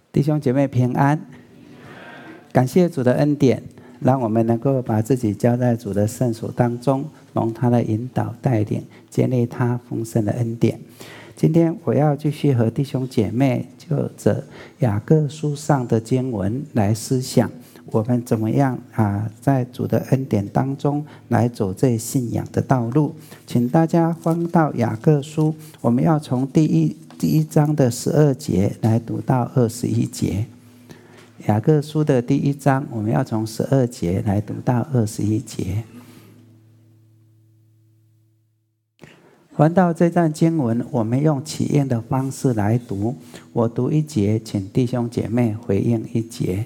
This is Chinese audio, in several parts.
弟兄姐妹平安，感谢主的恩典，让我们能够把自己交在主的圣所当中，容他的引导带领，建立他丰盛的恩典。今天我要继续和弟兄姐妹就着雅各书上的经文来思想，我们怎么样在主的恩典当中来走这信仰的道路。请大家翻到雅各书，我们要从第一章的12节来读到21节。雅各书的第一章，我们要从12节来读到21节。翻到这段经文，我们用起应的方式来读，我读一节，请弟兄姐妹回应一节。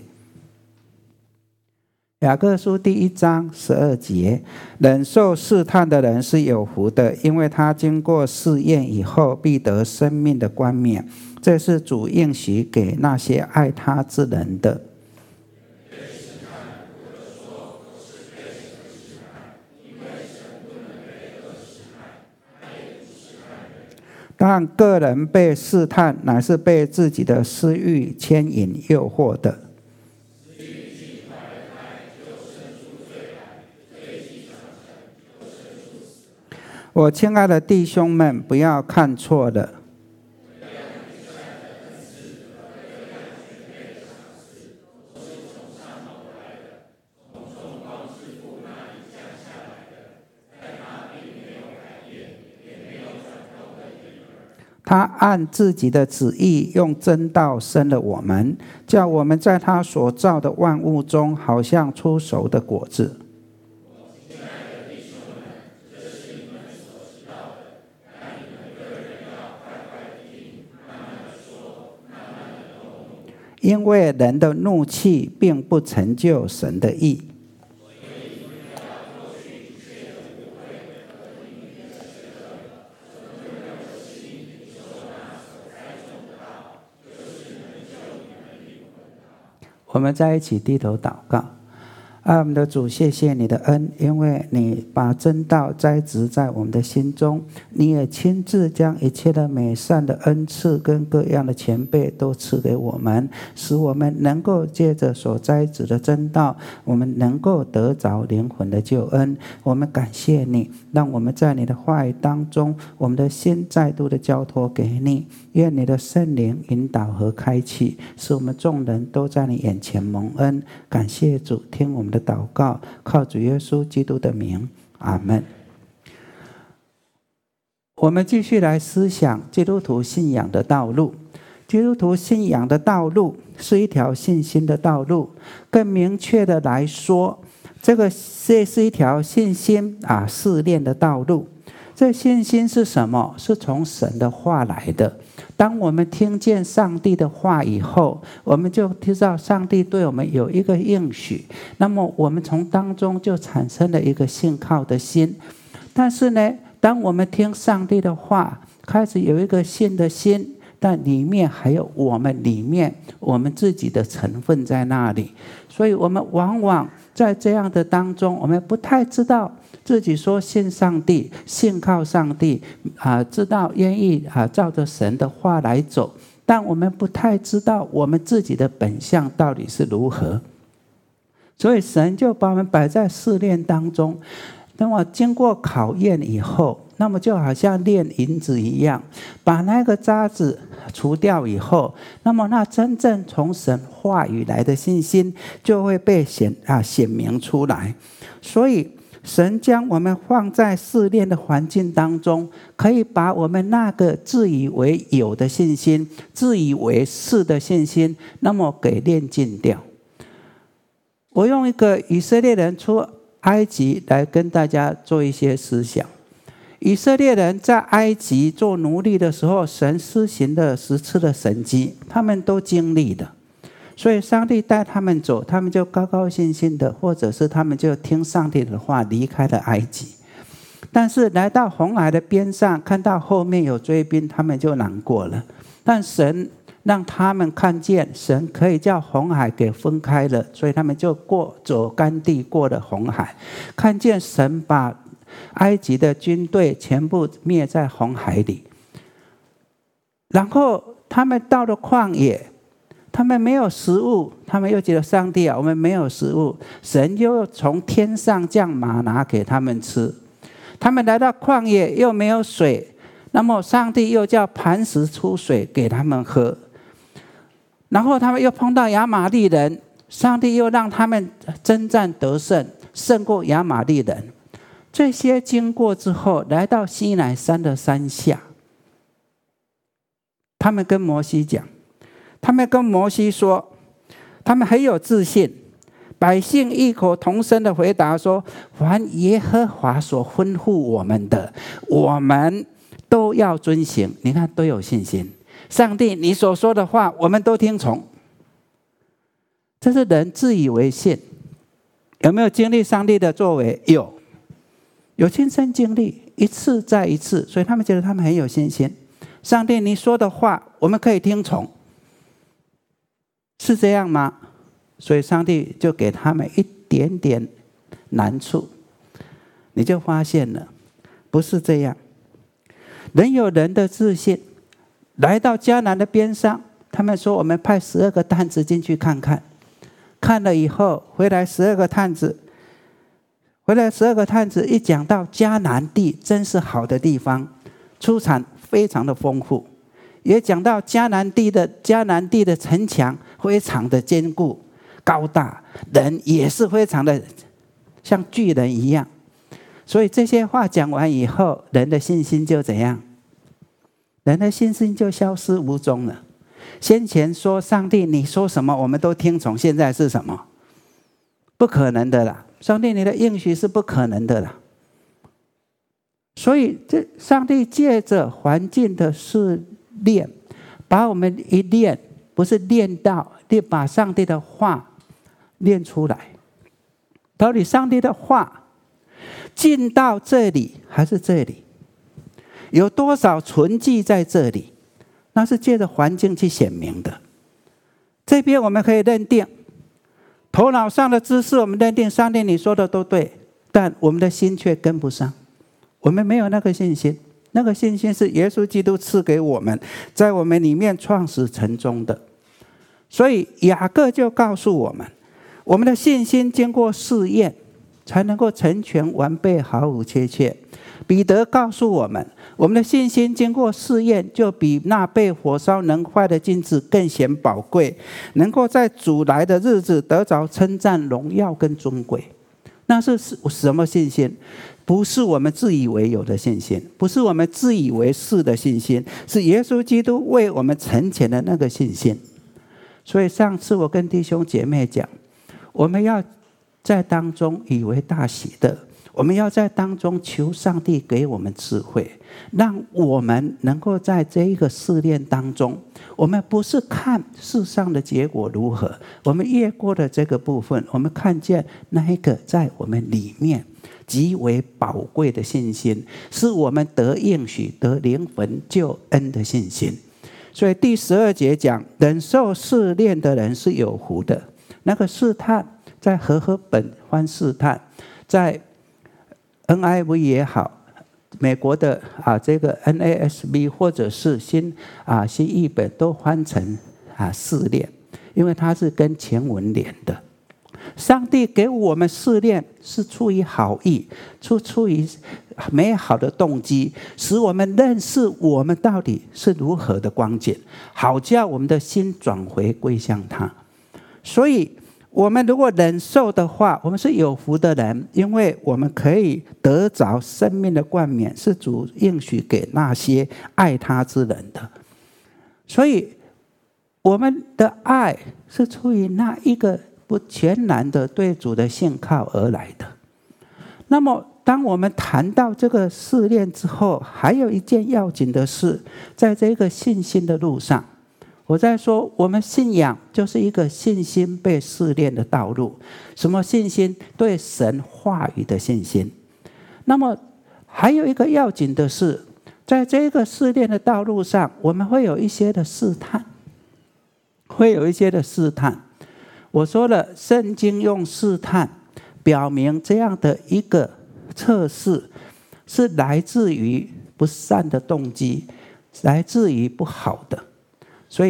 雅各书第一章12节，忍受试探的人是有福的，因为他经过试验以后，必得生命的冠冕。这是主应许给那些爱他之人的。但个人被试探，乃是被自己的私欲牵引诱惑的。我亲爱的弟兄们，不要看错了。他按自己的旨意用真道生了我们，叫我们在他所造的万物中好像出熟的果子。因为人的怒气并不成就神的义。我们在一起低头祷告。我们的主，谢谢你的恩，因为你把真道栽植在我们的心中，你也亲自将一切的美善的恩赐跟各样的前辈都赐给我们，使我们能够借着所栽植的真道，我们能够得着灵魂的救恩。我们感谢你，让我们在你的话语当中，我们的心再度的交托给你，愿你的圣灵引导和开启，使我们众人都在你眼前蒙恩。感谢主，听我们的祷告，靠主耶稣基督的名，阿们。我们继续来思想基督徒信仰的道路。基督徒信仰的道路是一条信心的道路，更明确的来说，这是一条信心试炼的道路。这信心是什么？是从神的话来的。当我们听见上帝的话以后，我们就知道上帝对我们有一个应许，那么我们从当中就产生了一个信靠的心。但是呢，当我们听上帝的话，开始有一个信的心，但里面还有我们自己的成分在那里，所以我们往往在这样的当中，我们不太知道自己说信上帝，信靠上帝知道愿意照着神的话来走，但我们不太知道我们自己的本相到底是如何。所以神就把我们摆在试炼当中，那么经过考验以后，那么就好像炼银子一样，把那个渣子除掉以后，那么那真正从神话语来的信心就会被显明出来。所以神将我们放在试炼的环境当中，可以把我们那个自以为有的信心，自以为是的信心，那么给炼尽掉。我用一个以色列人出埃及来跟大家做一些思想。以色列人在埃及做奴隶的时候，神施行了10次的神迹，他们都经历了。所以上帝带他们走，他们就高高兴兴的，或者是他们就听上帝的话离开了埃及。但是来到红海的边上，看到后面有追兵，他们就难过了。但神让他们看见神可以叫红海给分开了，所以他们就走干地过了红海，看见神把埃及的军队全部灭在红海里。然后他们到了旷野， 他们没有食物，他们又觉得上帝啊，我们没有食物，神又从天上降玛拿给他们吃。他们来到旷野又没有水，那么上帝又叫磐石出水给他们喝。然后他们又碰到亚玛利人，上帝又让他们征战得胜，胜过亚玛利人。这些经过之后，来到西乃山的山下，他们跟摩西讲，他们跟摩西说，他们很有自信，百姓异口同声的回答说，凡耶和华所吩咐我们的，我们都要遵行。你看，都有信心。上帝你所说的话我们都听从。这是人自以为信。有没有经历上帝的作为？有亲身经历，一次再一次，所以他们觉得他们很有信心。上帝你说的话我们可以听从，是这样吗？所以上帝就给他们一点点难处。你就发现了，不是这样。人有人的自信，来到迦南的边上，他们说我们派12个探子进去看看。看了以后回来12个探子，一讲到迦南地真是好的地方，出产非常的丰富，也讲到迦南地的城墙非常的坚固高大，人也是非常的像巨人一样。所以这些话讲完以后，人的信心就怎样？人的信心就消失无踪了。先前说上帝你说什么我们都听从，现在是什么？不可能的啦！上帝你的应许是不可能的啦。所以这上帝借着环境的试炼，把我们一练，不是练到把上帝的话练出来。到底上帝的话进到这里还是这里？有多少存记在这里？那是借着环境去显明的。这边我们可以认定，头脑上的知识我们认定上帝你说的都对，但我们的心却跟不上。我们没有那个信心，那个信心是耶稣基督赐给我们，在我们里面创始成终的。所以雅各就告诉我们，我们的信心经过试验才能够成全完备，毫无缺欠。彼得告诉我们，我们的信心经过试验，就比那被火烧能坏的金子更显宝贵，能够在主来的日子得着称赞、荣耀跟尊贵。那是什么信心？不是我们自以为有的信心，不是我们自以为是的信心，是耶稣基督为我们成全的那个信心。所以上次我跟弟兄姐妹讲，我们要在当中以为大喜的，我们要在当中求上帝给我们智慧，让我们能够在这一个试炼当中，我们不是看世上的结果如何，我们越过了这个部分，我们看见那一个在我们里面极为宝贵的信心，是我们得应许、得灵魂救恩的信心。所以第12节讲，忍受试炼的人是有福的。那个试探在和合本翻试探，在 NIV 也好，美国的这个 NASB 或者是新译本都翻成试炼，因为它是跟前文连的。上帝给我们试炼是出于好意，出于美好的动机，使我们认识我们到底是如何的光景，好叫我们的心转回归向他。所以我们如果忍受的话，我们是有福的人，因为我们可以得着生命的冠冕，是主应许给那些爱他之人的。所以我们的爱是出于那一个不全然的对主的信靠而来的。那么当我们谈到这个试炼之后，还有一件要紧的事，在这个信心的路上，我在说我们信仰就是一个信心被试炼的道路。什么信心？对神话语的信心。那么还有一个要紧的是，在这个试炼的道路上，我们会有一些的试探，我说了，圣经用试探表明这样的一个测试是来自于不善的动机，来自于不好的。所以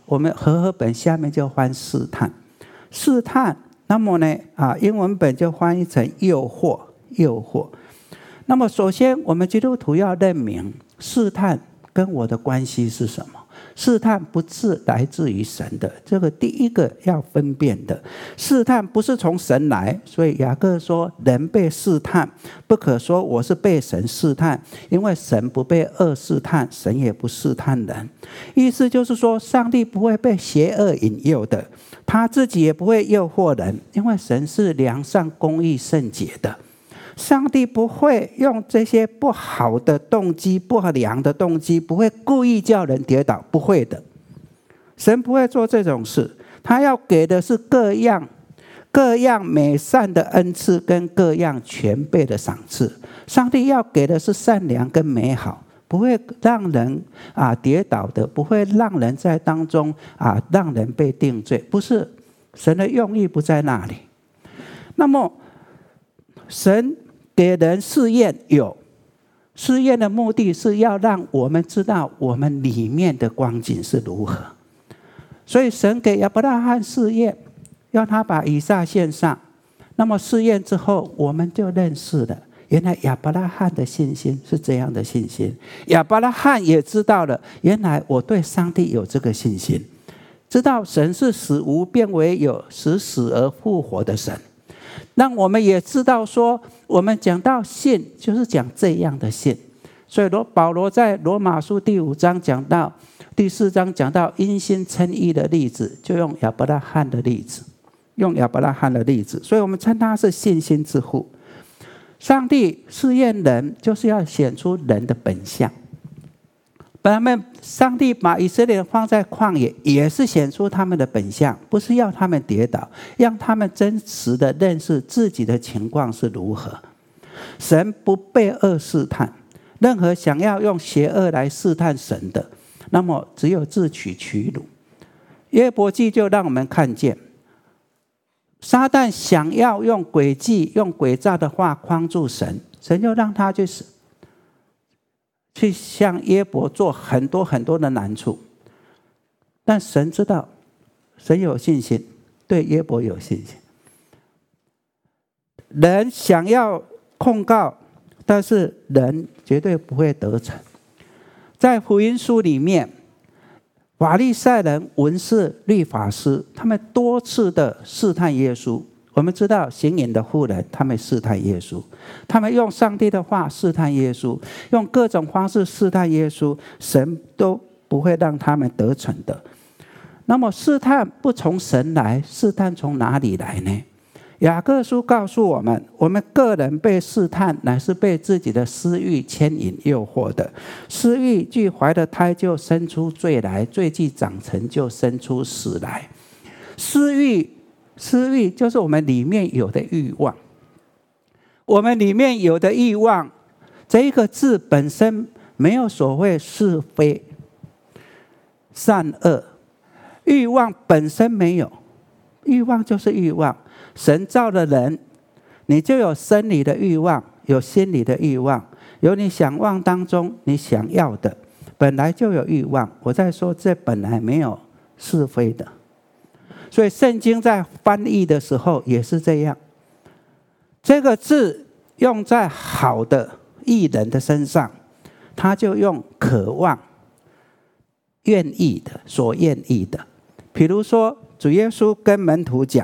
我们和合本下面就翻试探，试探，那么呢英文本就翻译成诱惑，诱惑。那么首先我们基督徒要认明试探跟我的关系是什么。试探不是来自于神的，这个第一个要分辨的。试探不是从神来，所以雅各说人被试探，不可说我是被神试探，因为神不被恶试探，神也不试探人。意思就是说，上帝不会被邪恶引诱的，他自己也不会诱惑人，因为神是良善、公义、圣洁的。上帝不会用这些不好的动机、不良的动机，不会故意叫人跌倒，不会的。神不会做这种事，他要给的是各样美善的恩赐跟各样全备的赏赐。上帝要给的是善良跟美好，不会让人跌倒的，不会让人在当中让人被定罪，不是，神的用意不在那里。那么神给人试验，有试验的目的是要让我们知道我们里面的光景是如何。所以神给亚伯拉罕试验，要他把以撒献上。那么试验之后，我们就认识了，原来亚伯拉罕的信心是这样的信心。亚伯拉罕也知道了，原来我对上帝有这个信心，知道神是使无变为有，使死而复活的神。让我们也知道说，我们讲到信就是讲这样的信。所以保罗在罗马书第5章讲到，第4章讲到因信称义的例子，就用亚伯拉罕的例子，所以我们称他是信心之父。上帝试验人，就是要显出人的本相。上帝把以色列人放在旷野，也是显出他们的本相，不是要他们跌倒，让他们真实的认识自己的情况是如何。神不被恶试探，任何想要用邪恶来试探神的，那么只有自取其辱。约伯记就让我们看见，撒旦想要用诡计、用诡诈的话框住神，神就让他去向约伯做很多很多的难处。但神知道，神有信心，对约伯有信心。人想要控告，但是人绝对不会得逞。在福音书里面，法利赛人、文士、律法师，他们多次的试探耶稣。我们知道行淫的妇人，他们试探耶稣，他们用上帝的话试探耶稣，用各种方式试探耶稣，神都不会让他们得逞的。那么试探不从神来，试探从哪里来呢？雅各书告诉我们，我们个人被试探，乃是被自己的私欲牵引诱惑的。私欲既怀了胎，就生出罪来；罪既长成，就生出死来。私欲就是我们里面有的欲望。我们里面有的欲望，这一个字本身没有所谓是非、善恶，欲望本身没有，欲望就是欲望。神造了人，你就有生理的欲望，有心理的欲望，有你想望当中你想要的，本来就有欲望。我在说，这本来没有是非的。所以圣经在翻译的时候也是这样，这个字用在好的义人的身上，他就用渴望、愿意的、所愿意的。比如说主耶稣跟门徒讲，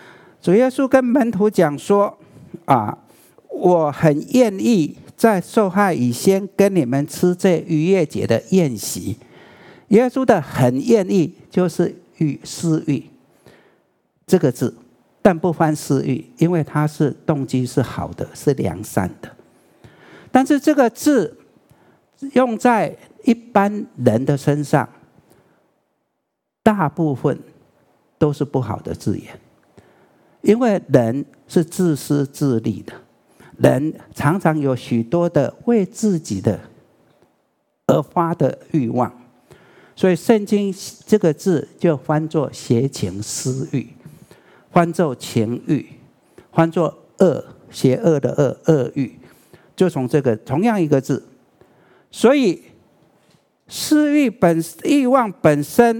说我很愿意在受害以先跟你们吃这逾越节的宴席。耶稣的很愿意就是私欲这个字，但不翻私欲，因为它是动机是好的，是良善的。但是这个字用在一般人的身上，大部分都是不好的字眼，因为人是自私自利的，人常常有许多的为自己的而发的欲望，所以圣经这个字就翻作邪情私欲，翻作情欲，翻作恶，邪恶的恶，恶欲，就从这个同样一个字。所以私欲欲望本身，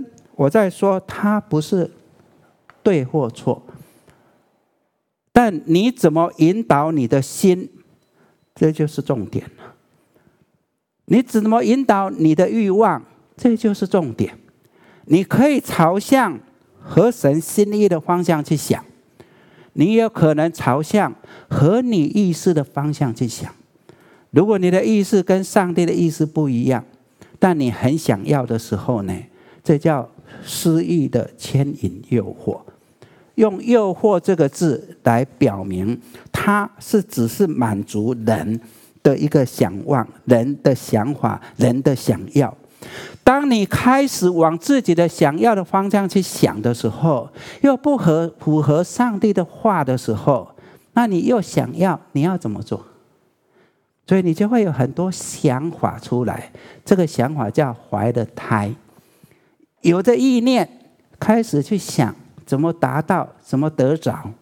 我在说它不是对或错，但你怎么引导你的心，这就是重点了。你怎么引导你的欲望，这就是重点。你可以朝向合神心意的方向去想，你也有可能朝向合你意识的方向去想。如果你的意识跟上帝的意识不一样，但你很想要的时候呢，这叫私欲的牵引诱惑。用诱惑这个字来表明，它是只是满足人的一个想望，人的想法，人的想要。当你开始往自己的想要的方向去想的时候，又不符合上帝的话的时候，那你又想要，你要怎么做？所以你就会有很多想法出来，这个想法叫怀了胎。有的意念开始去想怎么达到，怎么得着。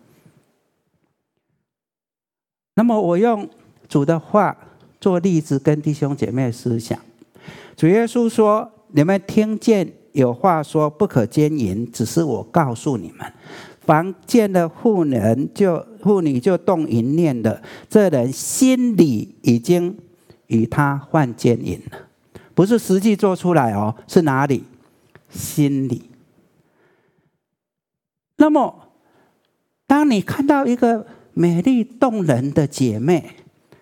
那么我用主的话做例子跟弟兄姐妹思想。主耶稣说，你们听见有话说不可奸淫，只是我告诉你们，凡见了妇女就动淫念的，这人心里已经与他犯奸淫了。不是实际做出来哦，是哪里？心里。那么当你看到一个美丽动人的姐妹，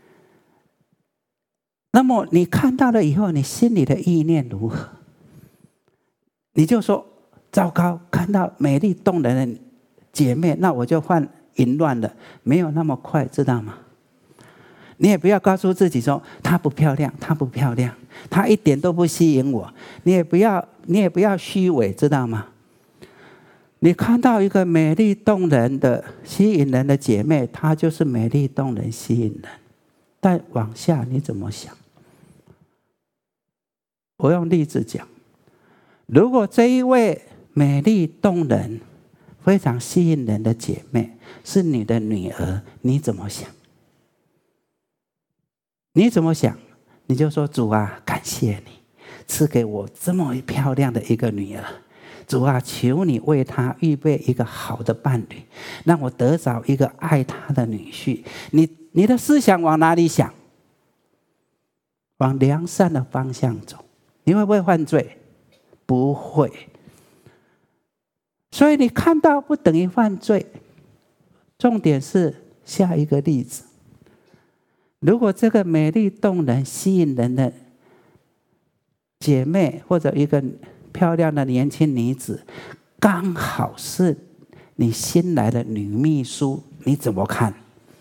那么你看到了以后，你心里的意念如何？你就说糟糕，看到美丽动人的姐妹，那我就犯淫乱了。没有那么快，知道吗？你也不要告诉自己说她不漂亮，她不漂亮，她一点都不吸引我。你也不要虚伪，知道吗？你看到一个美丽动人的吸引人的姐妹，她就是美丽动人吸引人。但往下你怎么想？我用例子讲，如果这一位美丽动人非常吸引人的姐妹是你的女儿，你怎么想？你怎么想？你就说主啊，感谢你赐给我这么漂亮的一个女儿。主啊，求你为她预备一个好的伴侣，让我得着一个爱她的女婿。你的思想往哪里想？往良善的方向走。你会不会犯罪？不会。所以你看到不等于犯罪。重点是下一个例子。如果这个美丽动人吸引人的姐妹，或者一个漂亮的年轻女子，刚好是你新来的女秘书，你怎么看？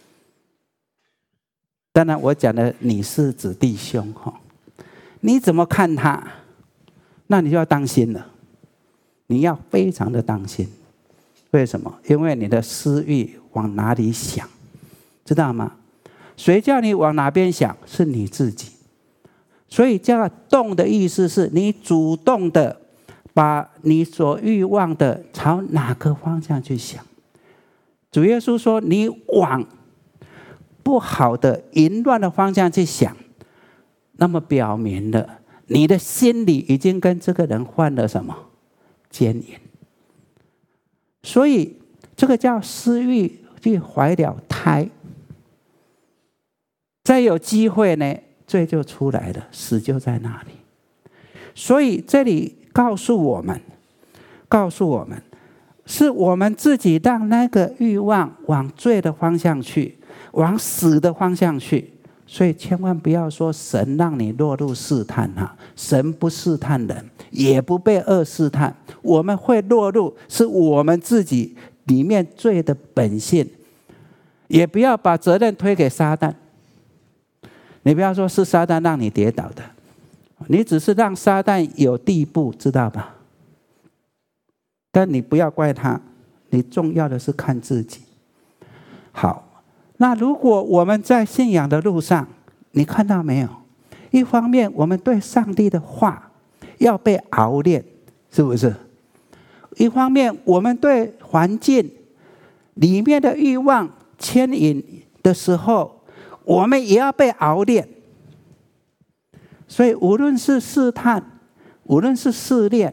当然我讲的你是指弟兄，你怎么看她？那你就要当心了，你要非常的当心。为什么？因为你的私欲往哪里想，知道吗？谁叫你往哪边想？是你自己。所以叫动的意思是你主动的把你所欲望的朝哪个方向去想。主耶稣说，你往不好的淫乱的方向去想，那么表明了你的心里已经跟这个人犯了什么？奸淫。所以这个叫私欲去怀了胎。再有机会呢，罪就出来了，死就在那里。所以这里告诉我们，是我们自己让那个欲望往罪的方向去，往死的方向去。所以千万不要说神让你落入试探啊，神不试探人，也不被恶试探。我们会落入是我们自己里面罪的本性，也不要把责任推给撒旦。你不要说是撒旦让你跌倒的，你只是让撒旦有地步，知道吧？但你不要怪他，你重要的是看自己。好，那如果我们在信仰的路上，你看到没有？一方面我们对上帝的话要被熬炼，是不是？一方面我们对环境里面的欲望牵引的时候，我们也要被熬炼。所以无论是试探，无论是试炼，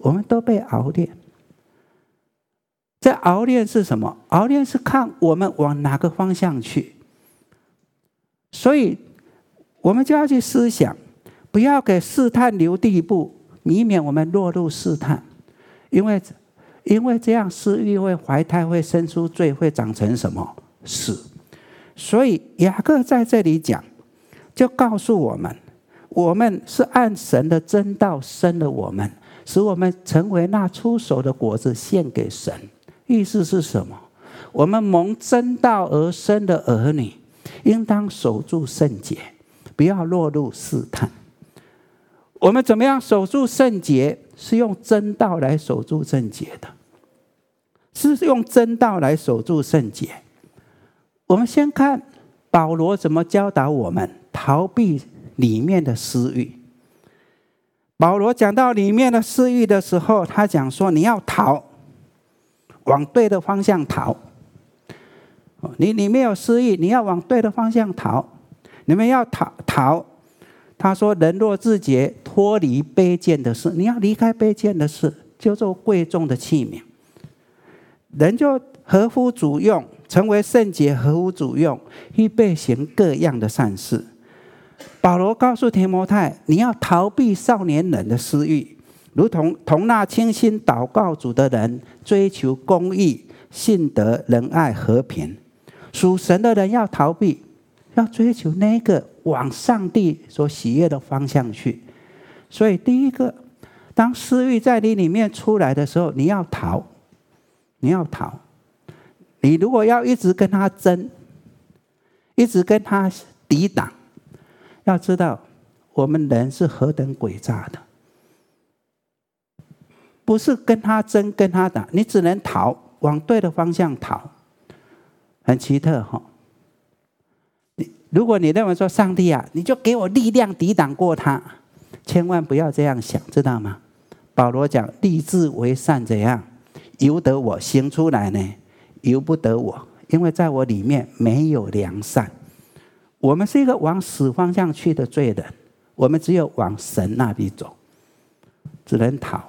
我们都被熬炼。这熬炼是什么？熬炼是看我们往哪个方向去。所以我们就要去思想，不要给试探留地步，以免我们落入试探。因为这样私欲会怀胎，会生出罪，会长成什么？死。所以雅各在这里讲，就告诉我们，我们是按神的真道生了我们，使我们成为那出手的果子献给神。意思是什么？我们蒙真道而生的儿女，应当守住圣洁，不要落入试探。我们怎么样守住圣洁？是用真道来守住圣洁的，是用真道来守住圣洁。我们先看保罗怎么教导我们逃避里面的私欲。保罗讲到里面的私欲的时候，他讲说你要逃，往对的方向逃。你里面有私欲，你要往对的方向逃。你们要逃。他说人若自洁，脱离卑贱的事。你要离开卑贱的事，就做贵重的器皿。人就合乎主用，成为圣洁，合乎主用，预备行各样的善事。保罗告诉提摩太，你要逃避少年人的私欲，如同那清心祷告主的人，追求公义、信德、仁爱、和平。属神的人要逃避，要追求那个往上帝所喜悦的方向去。所以第一个，当私欲在你里面出来的时候，你要逃。你要逃。你如果要一直跟他争，一直跟他抵挡，要知道我们人是何等诡诈的。不是跟他争跟他打，你只能逃，往对的方向逃。很奇特哈！如果你认为说上帝啊，你就给我力量抵挡过他，千万不要这样想，知道吗？保罗讲立志为善怎样？由得我行出来呢？由不得我，因为在我里面没有良善。我们是一个往死方向去的罪人，我们只有往神那里走，只能逃。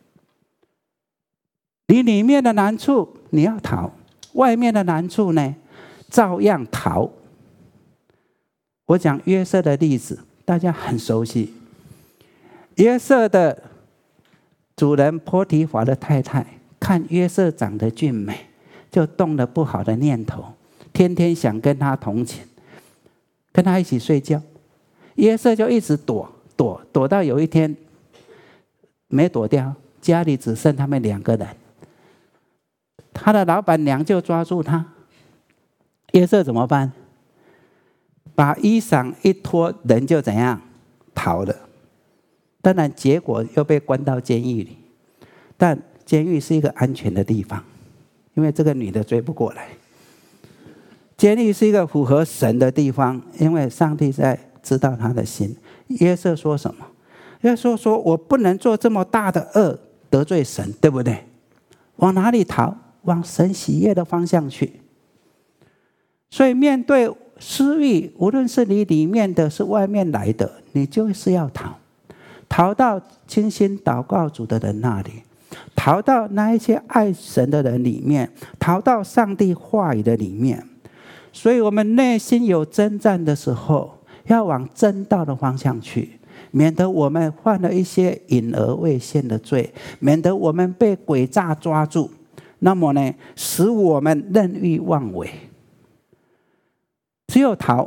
你里面的难处你要逃，外面的难处呢，照样逃。我讲约瑟的例子，大家很熟悉。约瑟的主人波提乏的太太看约瑟长得俊美，就动了不好的念头，天天想跟他同寝，跟他一起睡觉。约瑟就一直躲到有一天没躲掉，家里只剩他们2个人。他的老板娘就抓住他，约瑟怎么办？把衣裳一脱，人就怎样逃了。当然结果又被关到监狱里，但监狱是一个安全的地方，因为这个女的追不过来。监狱是一个符合神的地方，因为上帝在知道他的心。约瑟说什么？约瑟说我不能做这么大的恶，得罪神，对不对？往哪里逃？往神喜悦的方向去。所以面对私欲，无论是你里面的是外面来的，你就是要逃到清心祷告主的人那里，逃到那一些爱神的人里面，逃到上帝话语的里面。所以我们内心有征战的时候，要往真道的方向去，免得我们犯了一些隐而未现的罪，免得我们被诡诈抓住，那么呢，使我们任意妄为。只有逃。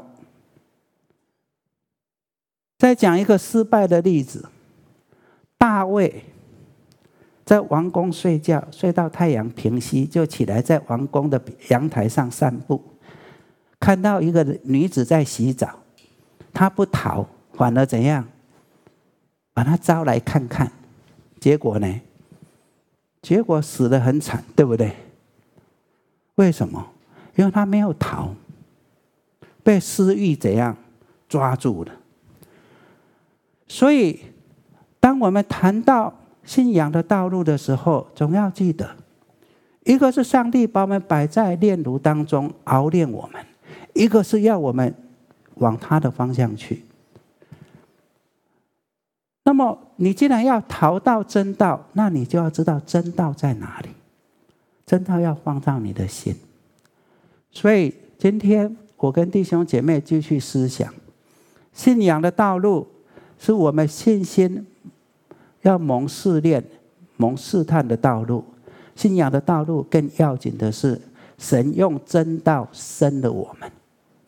再讲一个失败的例子，大卫在王宫睡觉，睡到太阳平息，就起来在王宫的阳台上散步，看到一个女子在洗澡，他不逃，反而怎样？把她招来看看。结果呢？结果死得很惨，对不对？为什么？因为他没有逃，被私欲怎样抓住了。所以当我们谈到信仰的道路的时候，总要记得，一个是上帝把我们摆在炼炉当中熬炼我们，一个是要我们往他的方向去。 那么你既然要逃到真道，那你就要知道真道在哪里。真道要放到你的心。所以今天我跟弟兄姐妹继续思想，信仰的道路是我们信心要蒙试炼、蒙试探的道路。信仰的道路更要紧的是，神用真道生了我们，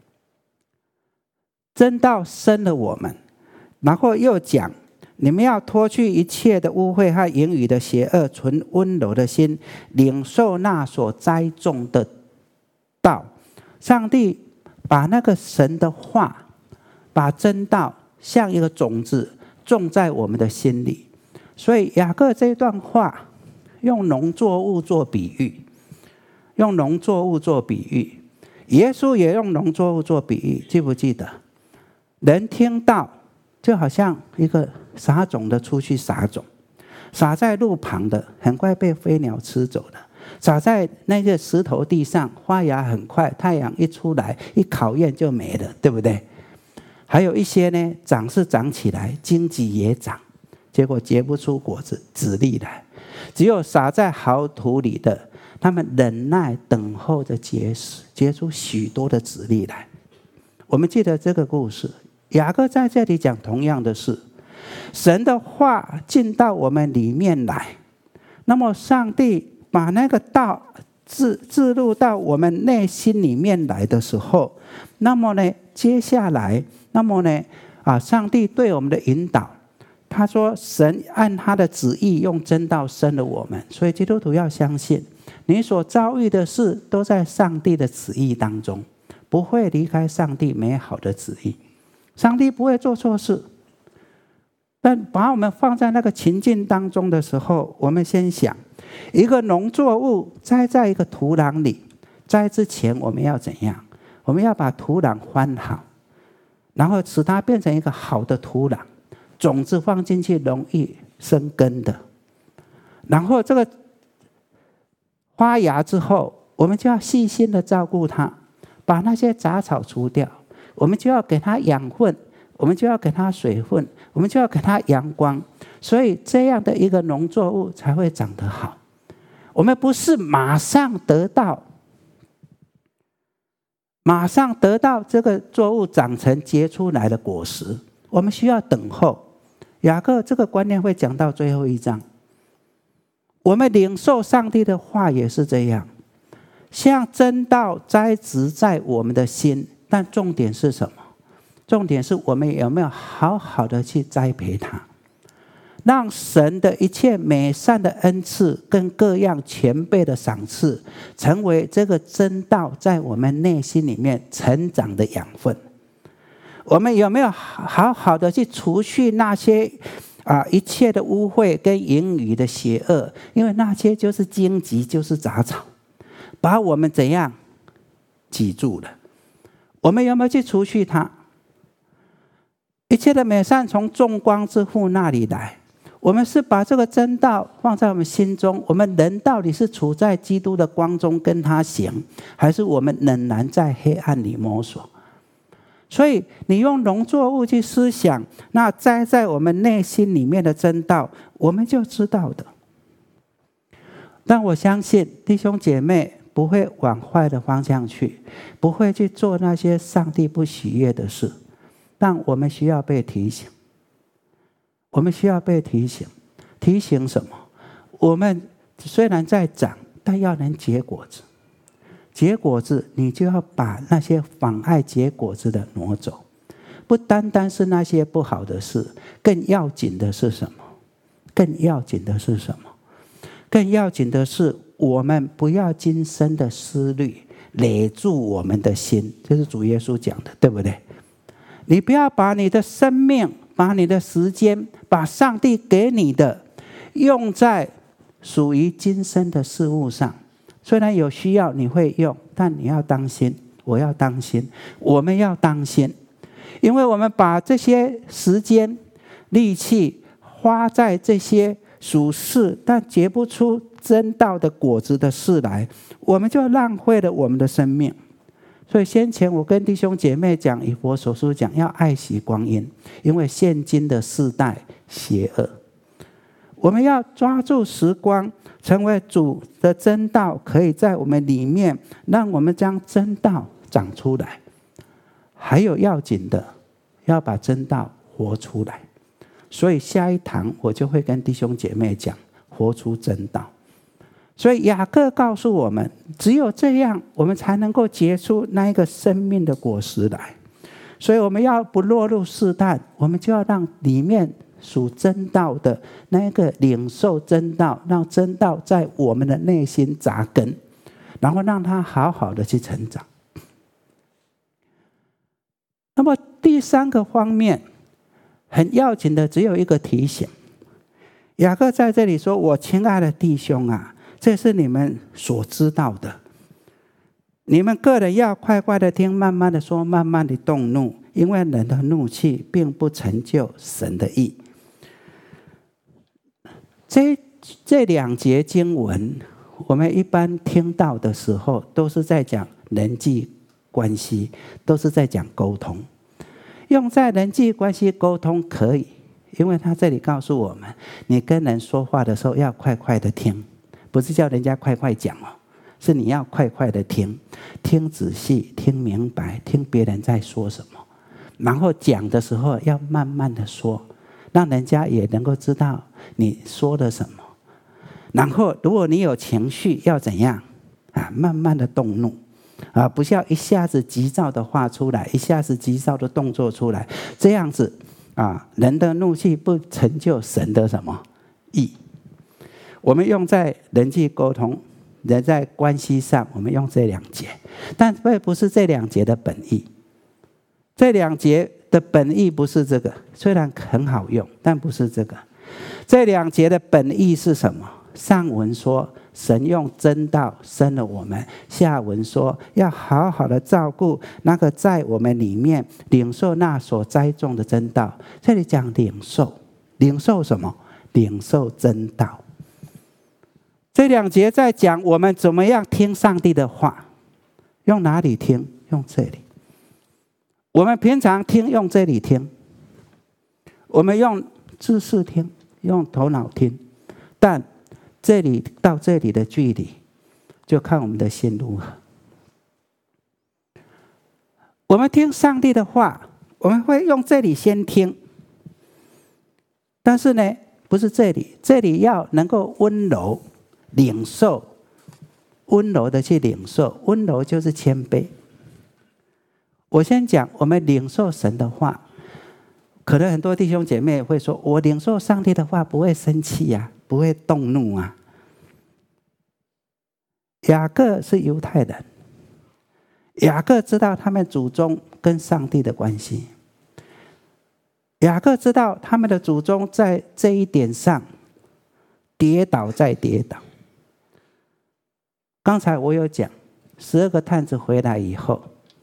真道生了我们。然后又讲，你们要脱去一切的污秽和言语的邪恶，存温柔的心，领受那所栽种的道。上帝把那个神的话，把真道像一个种子种在我们的心里。所以雅各这段话用农作物做比喻，用农作物做比喻。耶稣也用农作物做比喻，记不记得？人听到就好像一个撒种的出去撒种，撒在路旁的很快被飞鸟吃走了，撒在那个石头地上发芽很快，太阳一出来一考验就没了，对不对？还有一些呢，长是长起来，荆棘也长，结果结不出果子籽粒来。只有撒在好土里的，他们忍耐等候着结实，结出许多的籽粒来。我们记得这个故事，雅各在这里讲同样的事，神的话进到我们里面来，那么上帝把那个道置入到我们内心里面来的时候，那么呢，接下来，那么呢，上帝对我们的引导，他说神按他的旨意用真道生了我们。所以基督徒要相信，你所遭遇的事都在上帝的旨意当中，不会离开上帝美好的旨意。上帝不会做错事，但把我们放在那个情境当中的时候，我们先想，一个农作物栽在一个土壤里，栽之前我们要怎样？我们要把土壤翻好，然后使它变成一个好的土壤，种子放进去容易生根的。然后这个发芽之后，我们就要细心的照顾它，把那些杂草除掉，我们就要给它养分，我们就要给它水分，我们就要给它阳光，所以这样的一个农作物才会长得好。我们不是马上得到这个作物长成结出来的果实，我们需要等候。雅各这个观念会讲到最后一章。我们领受上帝的话也是这样，像真道栽植在我们的心，但重点是什么？重点是我们有没有好好的去栽培它，让神的一切美善的恩赐跟各样全备的赏赐，成为这个真道在我们内心里面成长的养分。我们有没有好好的去除去那些一切的污秽跟言语的邪恶？因为那些就是荆棘，就是杂草，把我们怎样挤住了。我们有没有去除去它？一切的美善从众光之父那里来。我们是把这个真道放在我们心中，我们人到底是处在基督的光中跟他行，还是我们仍然在黑暗里摸索？所以你用农作物去思想，那栽在我们内心里面的真道，我们就知道的。但我相信弟兄姐妹不会往坏的方向去，不会去做那些上帝不喜悦的事，但我们需要被提醒。我们需要被提醒，提醒什么？我们虽然在长，但要能结果子。结果子，你就要把那些妨碍结果子的挪走。不单单是那些不好的事，更要紧的是什么？更要紧的是什么？更要紧的是，我们不要今生的思虑累住我们的心，这是主耶稣讲的，对不对？你不要把你的生命，把你的时间，把上帝给你的用在属于今生的事物上。虽然有需要你会用，但你要当心，我要当心，我们要当心。因为我们把这些时间力气花在这些属世但结不出真道的果子的事来，我们就浪费了我们的生命。 所以先前我跟弟兄姐妹讲，以弗所书讲要爱惜光阴，因为现今的世代邪恶。我们要抓住时光，成为主的真道，可以在我们里面，让我们将真道长出来。还有要紧的，要把真道活出来。所以下一堂我就会跟弟兄姐妹讲，活出真道。所以雅各告诉我们，只有这样，我们才能够结出那一个生命的果实来。所以我们要不落入试探，我们就要让里面属真道的那个领受真道，让真道在我们的内心扎根，然后让它好好的去成长。那么第三个方面很要紧的，只有一个提醒。雅各在这里说，我亲爱的弟兄啊，这是你们所知道的，你们个人要快快的听，慢慢的说，慢慢的动怒，因为人的怒气并不成就神的义。这两节经文，我们一般听到的时候，都是在讲人际关系，都是在讲沟通。用在人际关系沟通可以，因为他这里告诉我们，你跟人说话的时候要快快的听，不是叫人家快快讲哦，是你要快快的听，听仔细，听明白，听别人在说什么，然后讲的时候要慢慢的说，让人家也能够知道你说了什么。然后如果你有情绪，要怎样慢慢的动怒不是要一下子急躁的话出来，一下子急躁的动作出来，这样子人的怒气不成就神的什么义。我们用在人际沟通、人在关系上，我们用这两节，但不是这两节的本意。这两节的本意不是这个，虽然很好用，但不是这个。这两节的本意是什么？上文说神用真道生了我们，下文说要好好的照顾那个在我们里面领受那所栽种的真道。这里讲领受，领受什么？领受真道。这两节在讲我们怎么样听上帝的话，用哪里听？用这里。我们平常听用这里听，我们用知识听，用头脑听，但这里到这里的距离，就看我们的心如何。我们听上帝的话，我们会用这里先听，但是呢，不是这里，这里要能够温柔领受，温柔的去领受，温柔就是谦卑。我先讲，我们领受神的话，可能很多弟兄姐妹会说，我领受上帝的话不会生气啊，不会动怒啊。雅各是犹太人，雅各知道他们祖宗跟上帝的关系，雅各知道他们的祖宗在这一点上跌倒再跌倒。刚才我有讲，12个探子回来以后，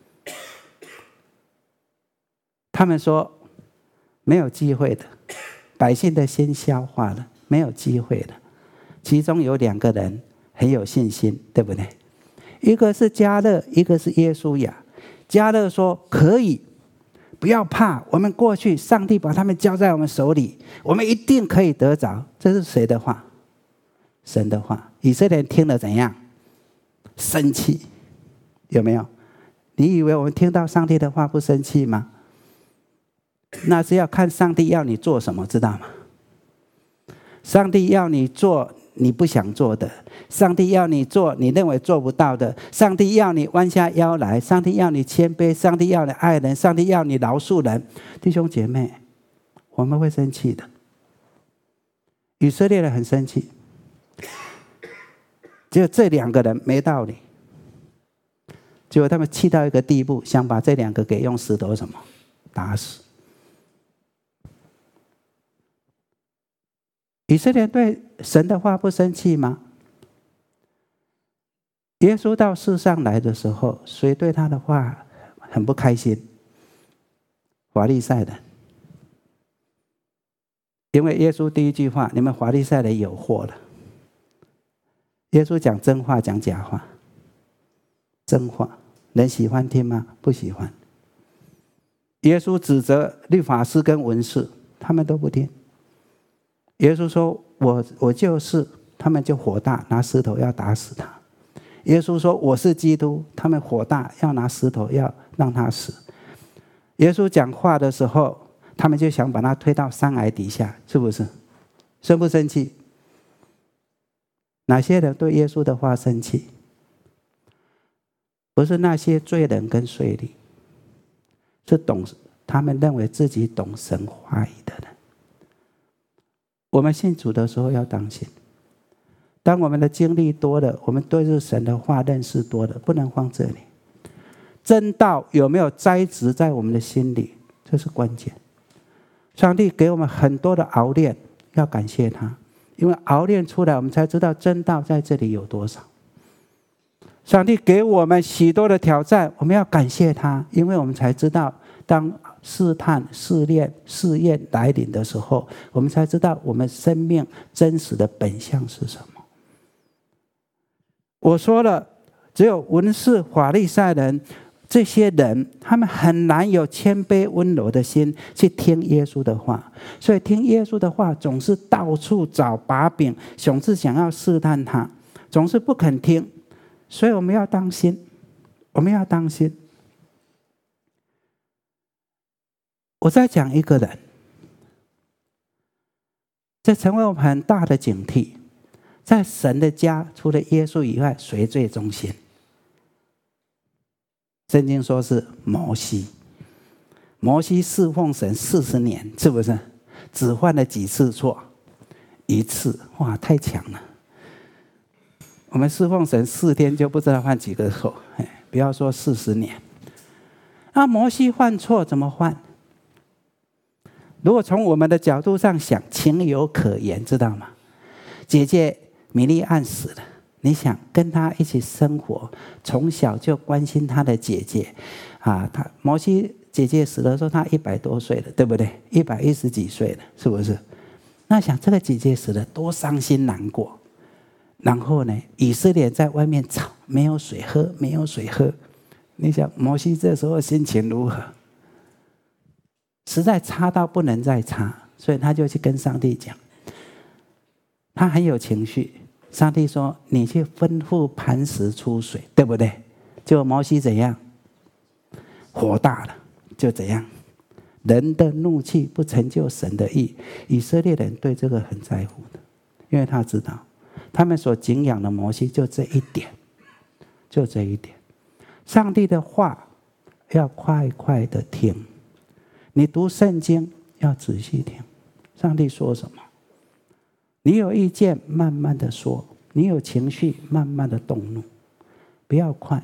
他们说没有机会的，百姓的心消化了，没有机会了。其中有2个人很有信心，对不对？一个是迦勒，一个是约书亚。迦勒说可以，不要怕，我们过去，上帝把他们交在我们手里，我们一定可以得着。这是谁的话？神的话。以色列人听了怎样？生气，有没有？你以为我们听到上帝的话不生气吗？那是要看上帝要你做什么，知道吗？上帝要你做你不想做的，上帝要你做你认为做不到的，上帝要你弯下腰来，上帝要你谦卑，上帝要你爱人，上帝要你饶恕人。弟兄姐妹，我们会生气的。以色列人很生气，只有这2个人没道理，结果他们气到一个地步，想把这2个给用石头什么打死。以色列人对神的话不生气吗？耶稣到世上来的时候，谁对他的话很不开心？法利赛人。因为耶稣第一句话，你们法利赛人有祸了。耶稣讲真话讲假话？真话。 人喜欢听吗？不喜欢。耶稣指责律法师跟文士，他们都不听。耶稣说我就是，他们就火大，拿石头要打死他。耶稣说我是基督，他们火大，要拿石头要让他死。耶稣讲话的时候，他们就想把他推到山崖底下，是不是？生不生气？哪些人对耶稣的话生气？不是那些罪人跟税吏，是他们认为自己懂神话语的人。我们信主的时候要当心，当我们的经历多了，我们对这神的话认识多了，不能放这里。真道有没有栽植在我们的心里，这是关键。上帝给我们很多的熬炼，要感谢他，因为熬炼出来，我们才知道真道在这里有多少。上帝给我们许多的挑战，我们要感谢他，因为我们才知道，当试探、试炼、试验来临的时候，我们才知道我们生命真实的本相是什么。我说了，只有文士、法利赛人这些人，他们很难有谦卑温柔的心去听耶稣的话，所以听耶稣的话总是到处找把柄，总是想要试探他，总是不肯听。所以我们要当心，我们要当心。我再讲一个人，这成为我们很大的警惕。在神的家，除了耶稣以外，谁最忠心？圣经说是摩西。摩西侍奉神40年，是不是？只犯了几次错？1次，哇，太强了。我们侍奉神4天就不知道犯几个错，不要说40年。那摩西犯错怎么犯？如果从我们的角度上想，情有可原，知道吗？姐姐米利暗死了，你想跟她一起生活，从小就关心她的姐姐啊。摩西姐姐死的时候，她100多岁了，对不对？110几岁了，是不是？那想这个姐姐死了，多伤心难过。然后呢，以色列在外面吵，没有水喝，没有水喝。你想摩西这时候心情如何？实在差到不能再差，所以他就去跟上帝讲。他很有情绪，上帝说：“你去吩咐磐石出水，对不对？”结果摩西怎样？火大了，就怎样？人的怒气不成就神的义。以色列人对这个很在乎的，因为他知道。他们所敬仰的摩西就这一点，就这一点。上帝的话要快快的听，你读圣经要仔细听，上帝说什么？你有意见慢慢的说，你有情绪慢慢的动怒，不要快。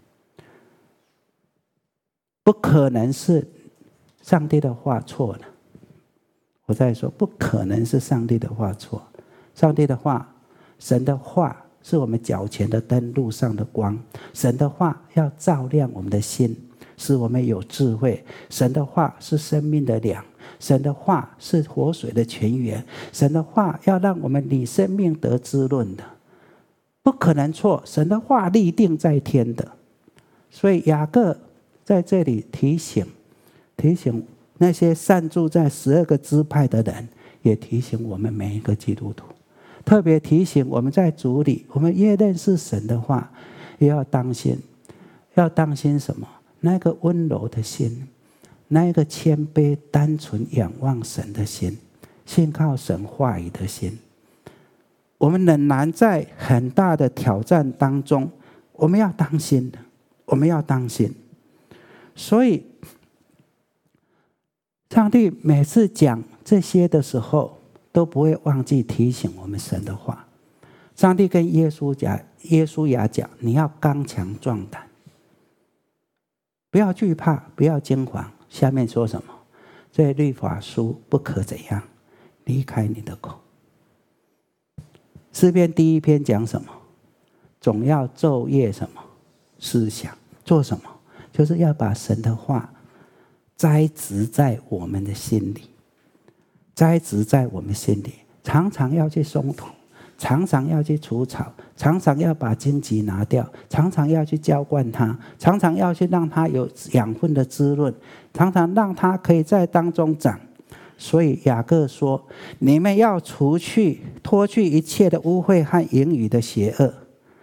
不可能是上帝的话错了，我再说，不可能是上帝的话错。上帝的话，神的话是我们脚前的灯，路上的光。神的话要照亮我们的心，使我们有智慧。神的话是生命的粮，神的话是活水的泉源。神的话要让我们理生命得滋润的，不可能错。神的话立定在天的。所以雅各在这里提醒那些散住在12个支派的人，也提醒我们每一个基督徒。特别提醒我们在主里，我们越认识神的话，也要当心。要当心什么？那个温柔的心，那一个谦卑单纯仰望神的心，信靠神话语的心。我们仍然在很大的挑战当中，我们要当心的，我们要当心。所以上帝每次讲这些的时候，都不会忘记提醒我们神的话。上帝跟耶稣亚讲，你要刚强壮胆，不要惧怕，不要惊慌。下面说什么？这律法书不可怎样离开你的口。诗篇第1篇讲什么？总要昼夜什么思想，做什么？就是要把神的话栽植在我们的心里，栽植在我们心里，常常要去诵读， 常常要去除草，常常要把荆棘拿掉，常常要去浇灌它，常常要去让它有养分的滋润，常常让它可以在当中长。所以雅各说，你们要脱去一切的污秽和淫语的邪恶。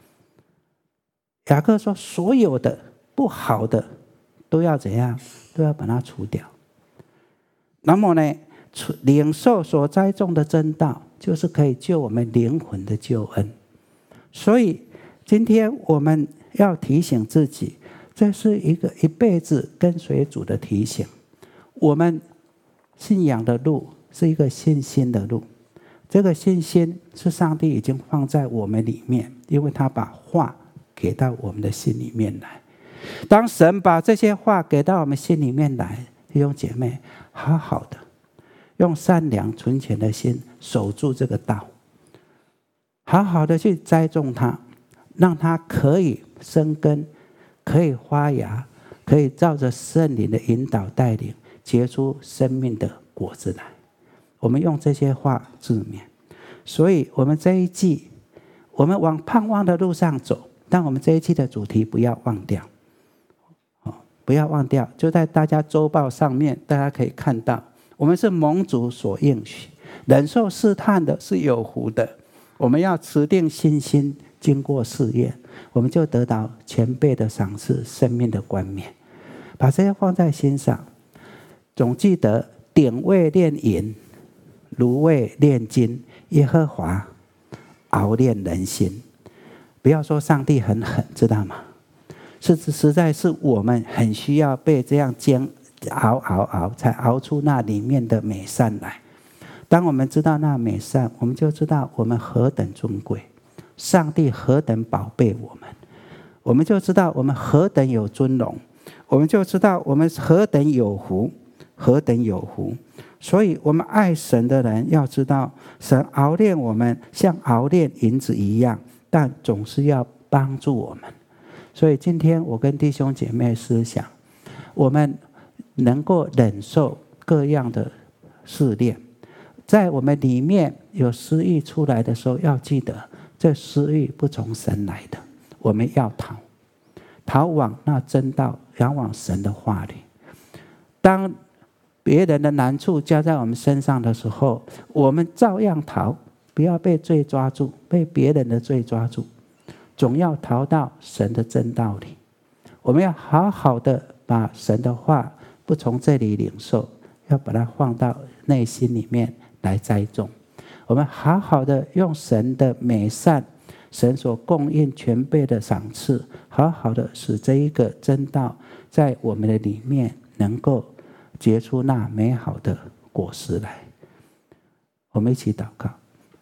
雅各说，所有的不好的都要怎样？都要把它除掉。那么呢，领受所栽种的真道，就是可以救我们灵魂的救恩。所以今天我们要提醒自己，这是一个一辈子跟随主的提醒。我们信仰的路是一个信心的路，这个信心是上帝已经放在我们里面，因为他把话给到我们的心里面来。当神把这些话给到我们心里面来，弟兄姐妹，好好的用善良纯全的心守住这个道，好好的去栽种它，让它可以生根，可以发芽，可以照着圣灵的引导带领，结出生命的果子来。我们用这些话治勉。所以我们这一季，我们往盼望的路上走，但我们这一季的主题不要忘掉，不要忘掉，就在大家周报上面，大家可以看到，我们是蒙主所应许，忍受试探的是有福的。我们要持定信心，经过试验，我们就得到前辈的赏赐，生命的冠冕。把这些放在心上，总记得鼎未炼银，炉未炼金，耶和华熬炼人心。不要说上帝很狠，知道吗？实在是我们很需要被这样煎熬，才熬出那里面的美善来。当我们知道那美善，我们就知道我们何等尊贵，上帝何等宝贝我们，我们就知道我们何等有尊荣，我们就知道我们何等有福，何等有福。所以我们爱神的人要知道，神熬炼我们像熬炼银子一样，但总是要帮助我们。所以今天我跟弟兄姐妹思想，我们能够忍受各样的试炼，在我们里面有私欲出来的时候，要记得这私欲不从神来的，我们要逃往那真道，仰往神的话语。当别人的难处加在我们身上的时候，我们照样逃，不要被罪抓住，被别人的罪抓住，总要逃到神的真道里。我们要好好的把神的话不从这里领受，要把它放到内心里面来栽种。我们好好的用神的美善，神所供应全备的赏赐，好好的使这一个真道在我们的里面能够结出那美好的果实来。我们一起祷告。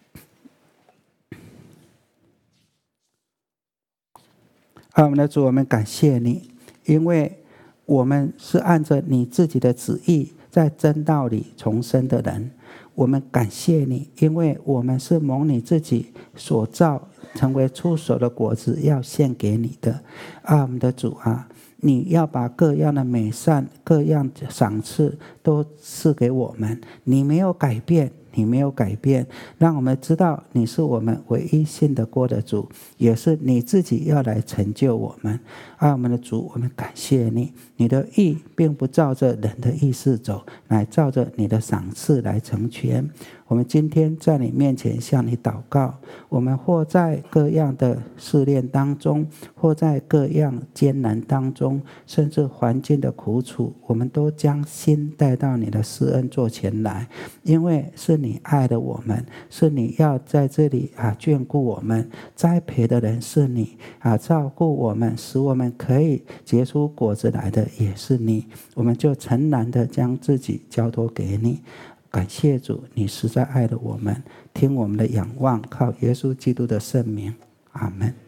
我们的主，我们感谢你，因为我们是按着你自己的旨意在真道里重生的人。我们感谢你，因为我们是蒙你自己所造，成为出手的果子，要献给你的。我们的主啊，你要把各样的美善、各样的赏赐都赐给我们。你没有改变，你没有改变，让我们知道你是我们唯一信得过的主，也是你自己要来成就我们。我们的主，我们感谢你，你的义并不照着人的意思走，乃照着你的赏赐来成全。我们今天在你面前向你祷告，我们或在各样的试炼当中，或在各样艰难当中，甚至环境的苦楚，我们都将心带到你的施恩座前来，因为是你爱的我们，是你要在这里眷顾我们，栽培的人是你，照顾我们，使我们可以结出果子来的也是你。我们就诚然的将自己交托给你。感谢主，你实在爱了我们，听我们的仰望，靠耶稣基督的圣名，阿们。